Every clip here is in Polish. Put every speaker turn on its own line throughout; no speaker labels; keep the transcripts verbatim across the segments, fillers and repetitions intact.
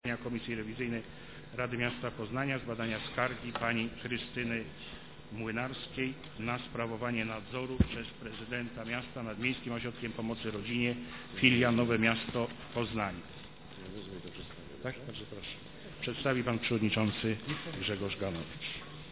Komisji Rewizyjnej Rady Miasta Poznania z badania skargi pani Krystyny Młynarskiej na sprawowanie nadzoru przez prezydenta miasta nad Miejskim Ośrodkiem Pomocy Rodzinie filia Nowe Miasto w Poznaniu. Tak? Bardzo proszę. Przedstawi pan przewodniczący Grzegorz Ganowicz.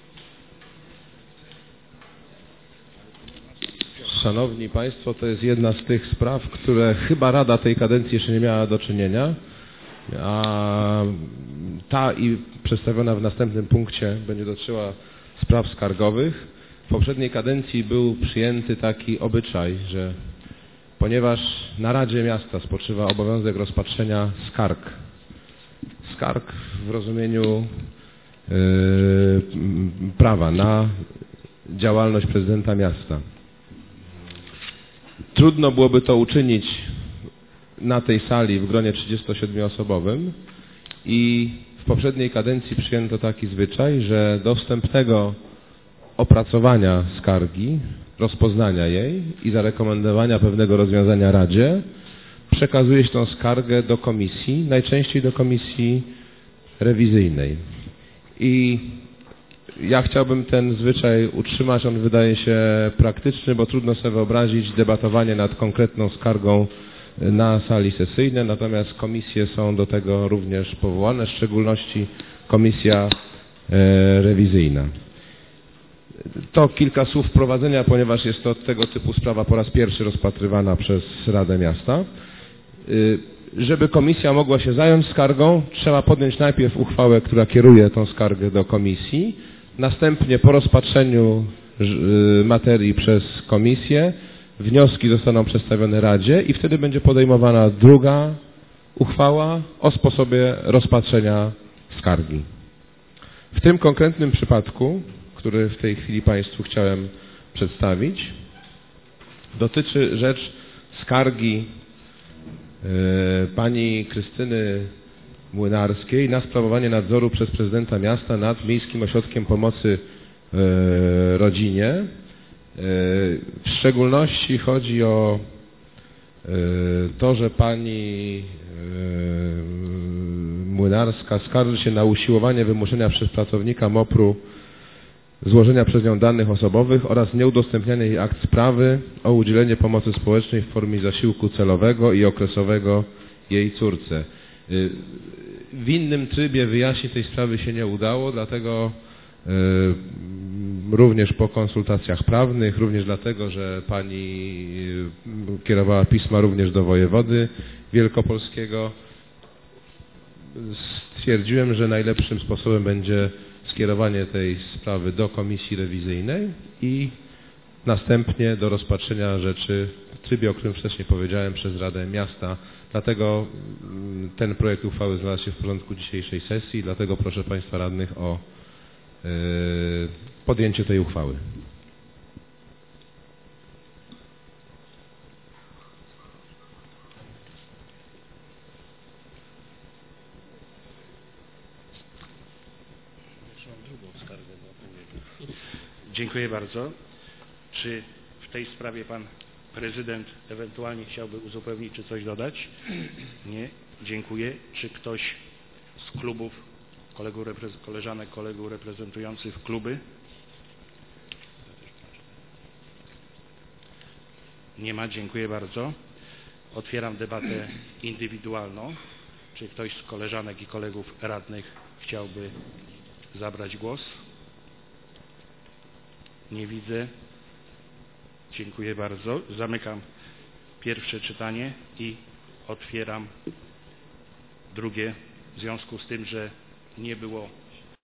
Szanowni Państwo, to jest jedna z tych spraw, które chyba Rada tej kadencji jeszcze nie miała do czynienia, a ta i przedstawiona w następnym punkcie będzie dotyczyła spraw skargowych. W poprzedniej kadencji był przyjęty taki obyczaj, że ponieważ na Radzie Miasta spoczywa obowiązek rozpatrzenia skarg, skarg w rozumieniu yy, prawa na działalność prezydenta miasta, trudno byłoby to uczynić na tej sali w gronie trzydziestosiedmioosobowym i w poprzedniej kadencji przyjęto taki zwyczaj, że do wstępnego opracowania skargi, rozpoznania jej i zarekomendowania pewnego rozwiązania Radzie przekazuje się tę skargę do komisji, najczęściej do komisji rewizyjnej. I ja chciałbym ten zwyczaj utrzymać, on wydaje się praktyczny, bo trudno sobie wyobrazić debatowanie nad konkretną skargą na sali sesyjnej, natomiast komisje są do tego również powołane, w szczególności komisja e, rewizyjna. To kilka słów wprowadzenia, ponieważ jest to tego typu sprawa po raz pierwszy rozpatrywana przez Radę Miasta. Y, żeby komisja mogła się zająć skargą, trzeba podjąć najpierw uchwałę, która kieruje tą skargę do komisji, następnie po rozpatrzeniu y, materii przez komisję wnioski zostaną przedstawione Radzie i wtedy będzie podejmowana druga uchwała o sposobie rozpatrzenia skargi. W tym konkretnym przypadku, który w tej chwili Państwu chciałem przedstawić, dotyczy rzecz skargi y, pani Krystyny Młynarskiej na sprawowanie nadzoru przez prezydenta miasta nad Miejskim Ośrodkiem Pomocy y, Rodzinie. W szczególności chodzi o to, że pani Młynarska skarży się na usiłowanie wymuszenia przez pracownika mopru złożenia przez nią danych osobowych oraz nieudostępniania jej akt sprawy o udzielenie pomocy społecznej w formie zasiłku celowego i okresowego jej córce. W innym trybie wyjaśnić tej sprawy się nie udało, dlatego również po konsultacjach prawnych, również dlatego, że pani kierowała pisma również do wojewody wielkopolskiego, stwierdziłem, że najlepszym sposobem będzie skierowanie tej sprawy do komisji rewizyjnej i następnie do rozpatrzenia rzeczy w trybie, o którym wcześniej powiedziałem, przez Radę Miasta. Dlatego ten projekt uchwały znalazł się w porządku dzisiejszej sesji, dlatego proszę Państwa radnych o podjęcie tej uchwały.
Dziękuję bardzo. Czy w tej sprawie pan prezydent ewentualnie chciałby uzupełnić czy coś dodać? Nie? Dziękuję. Czy ktoś z klubów, kolegów, koleżanek, kolegów reprezentujących kluby? Nie ma. Dziękuję bardzo. Otwieram debatę indywidualną. Czy ktoś z koleżanek i kolegów radnych chciałby zabrać głos? Nie widzę. Dziękuję bardzo. Zamykam pierwsze czytanie i otwieram drugie. W związku z tym, że nie było